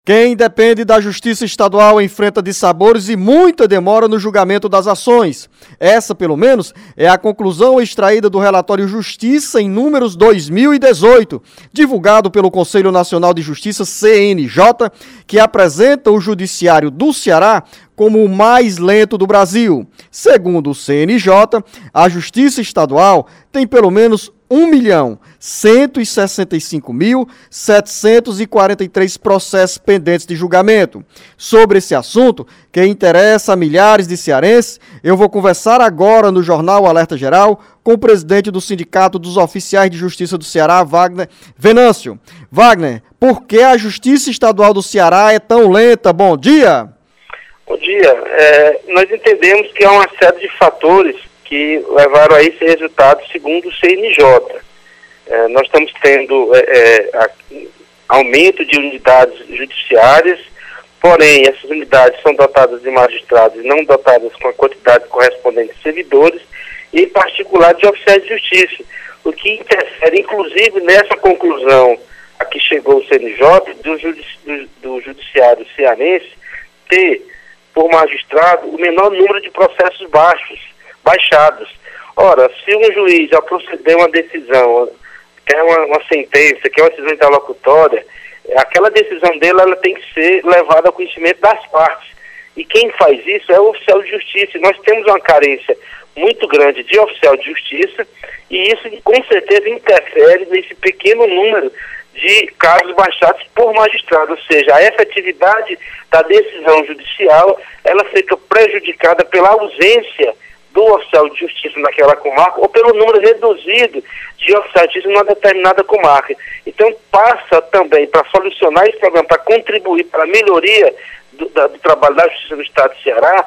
Quem depende da Justiça Estadual enfrenta dissabores e muita demora no julgamento das ações. Essa, pelo menos, é a conclusão extraída do relatório Justiça em Números 2018, divulgado pelo Conselho Nacional de Justiça, CNJ, que apresenta o Judiciário do Ceará como o mais lento do Brasil. Segundo o CNJ, a Justiça Estadual tem pelo menos 1.165.743 processos pendentes de julgamento. Sobre esse assunto, que interessa a milhares de cearenses, eu vou conversar agora no Jornal Alerta Geral com o presidente do Sindicato dos Oficiais de Justiça do Ceará, Wagner Venâncio. Wagner, por que a Justiça Estadual do Ceará é tão lenta? Bom dia! Bom dia. Nós entendemos que há uma série de fatores que levaram a esse resultado, segundo o CNJ. Nós estamos tendo aumento de unidades judiciárias, porém, essas unidades são dotadas de magistrados e não dotadas com a quantidade correspondente de servidores, e em particular de oficiais de justiça, o que interfere, inclusive, nessa conclusão a que chegou o CNJ do Judiciário cearense ter, por magistrado, o menor número de processos baixados. Ora, se um juiz, ao proceder uma decisão, quer uma sentença, quer uma decisão interlocutória, aquela decisão dele ela tem que ser levada ao conhecimento das partes. E quem faz isso é o oficial de justiça. E nós temos uma carência muito grande de oficial de justiça, e isso com certeza interfere nesse pequeno número de casos baixados por magistrado, ou seja, a efetividade da decisão judicial, ela fica prejudicada pela ausência do oficial de justiça naquela comarca ou pelo número reduzido de oficiais de justiça numa determinada comarca. Então passa também para solucionar esse problema, para contribuir para a melhoria do trabalho da Justiça do Estado do Ceará,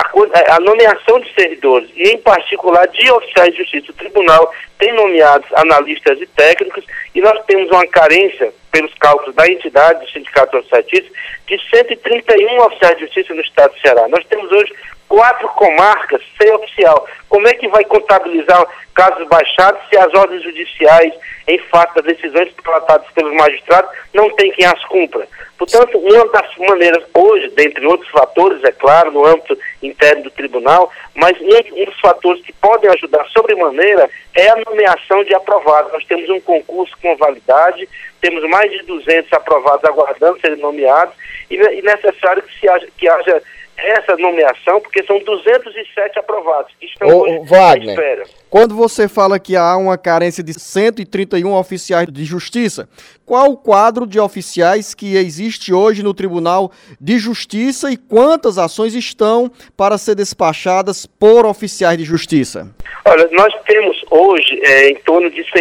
a nomeação de servidores, e em particular de oficiais de justiça. O tribunal tem nomeados analistas e técnicos, e nós temos uma carência, pelos cálculos da entidade do Sindicato dos Oficiais de Justiça, de 131 oficiais de justiça no Estado do Ceará. Nós temos hoje 4 comarcas sem oficial. Como é que vai contabilizar casos baixados se as ordens judiciais, em face das decisões tratadas pelos magistrados, não tem quem as cumpra? Portanto, uma das maneiras hoje, dentre outros fatores, é claro, no âmbito interno do tribunal, mas um dos fatores que podem ajudar sobremaneira é a nomeação de aprovados. Nós temos um concurso com validade, temos mais de 200 aprovados aguardando serem nomeados, e é necessário que haja essa nomeação, porque são 207 aprovados que estão hoje Wagner, à espera. Quando você fala que há uma carência de 131 oficiais de justiça, qual o quadro de oficiais que existe hoje no Tribunal de Justiça e quantas ações estão para ser despachadas por oficiais de justiça? Olha, nós temos hoje em torno de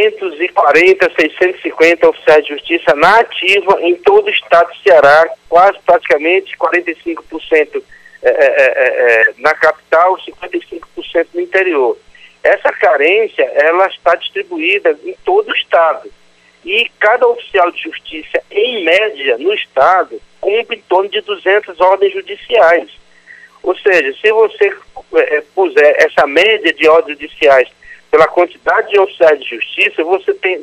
640, 650 oficiais de justiça na ativa em todo o estado do Ceará, quase praticamente 45% na capital, 55% no interior. Essa carência, ela está distribuída em todo o estado. E cada oficial de justiça, em média, no estado, cumpre em torno de 200 ordens judiciais. Ou seja, se você puser essa média de ordens judiciais pela quantidade de oficiais de justiça, você tem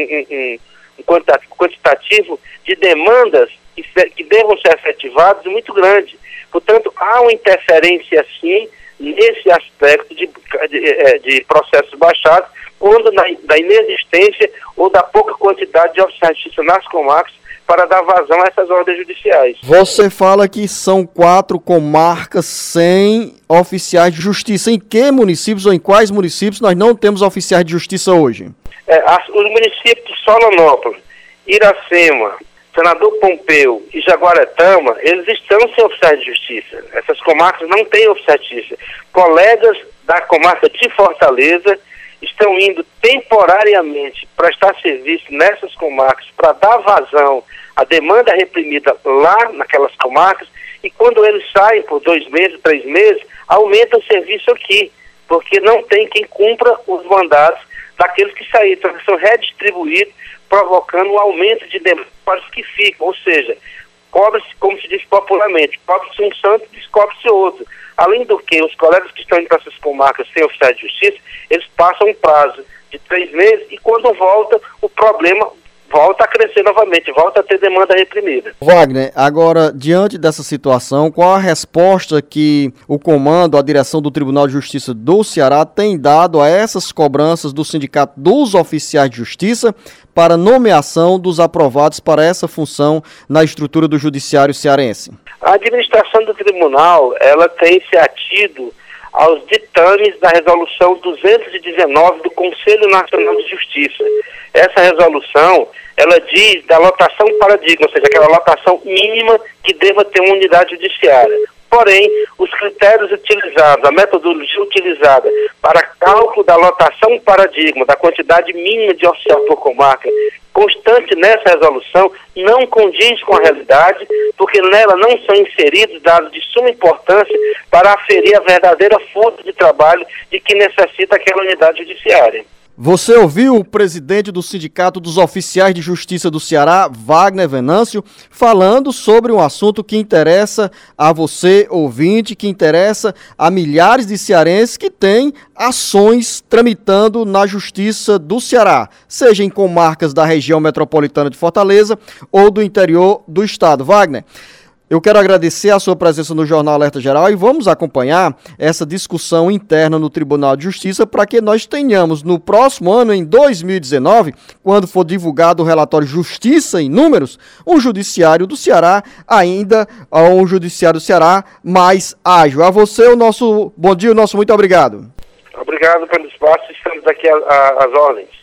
um quantitativo de demandas que devam ser efetivadas muito grande. Portanto, há uma interferência, sim, nesse aspecto de processos baixados, quando da inexistência ou da pouca quantidade de oficiais de justiça nas comarcas para dar vazão a essas ordens judiciais. Você fala que são 4 comarcas sem oficiais de justiça. Em que municípios ou em quais municípios nós não temos oficiais de justiça hoje? Os municípios de Solanópolis, Iracema, Senador Pompeu e Jaguaretama, eles estão sem oficiais de justiça. Essas comarcas não têm oficiais de justiça. Colegas da comarca de Fortaleza estão indo temporariamente prestar serviço nessas comarcas para dar vazão à demanda reprimida lá naquelas comarcas, e quando eles saem por 2 meses, 3 meses, aumenta o serviço aqui, porque não tem quem cumpra os mandados daqueles que saíram. Então, eles são redistribuídos, provocando um aumento de demanda para os que ficam, ou seja, cobre-se, como se diz popularmente, cobre-se um santo, descobre-se outro. Além do que, os colegas que estão indo para essas comarcas sem oficiais de justiça, eles passam um prazo de 3 meses e quando volta, o problema volta a crescer novamente, volta a ter demanda reprimida. Wagner, agora, diante dessa situação, qual a resposta que o comando, a direção do Tribunal de Justiça do Ceará tem dado a essas cobranças do Sindicato dos Oficiais de Justiça para nomeação dos aprovados para essa função na estrutura do Judiciário cearense? A administração do tribunal, ela tem se atido aos ditames da resolução 219 do Conselho Nacional de Justiça. Essa resolução, ela diz da lotação paradigma, ou seja, aquela lotação mínima que deva ter uma unidade judiciária. Porém, os critérios utilizados, a metodologia utilizada para cálculo da lotação paradigma, da quantidade mínima de oficial por comarca, constante nessa resolução, não condiz com a realidade, porque nela não são inseridos dados de suma importância para aferir a verdadeira força de trabalho de que necessita aquela unidade judiciária. Você ouviu o presidente do Sindicato dos Oficiais de Justiça do Ceará, Wagner Venâncio, falando sobre um assunto que interessa a você, ouvinte, que interessa a milhares de cearenses que têm ações tramitando na Justiça do Ceará, seja em comarcas da região metropolitana de Fortaleza ou do interior do estado. Wagner, eu quero agradecer a sua presença no Jornal Alerta Geral e vamos acompanhar essa discussão interna no Tribunal de Justiça para que nós tenhamos no próximo ano, em 2019, quando for divulgado o relatório Justiça em Números, um judiciário do Ceará um judiciário do Ceará mais ágil. A você, o nosso bom dia, o nosso muito obrigado. Obrigado pelo espaço, estamos aqui às ordens.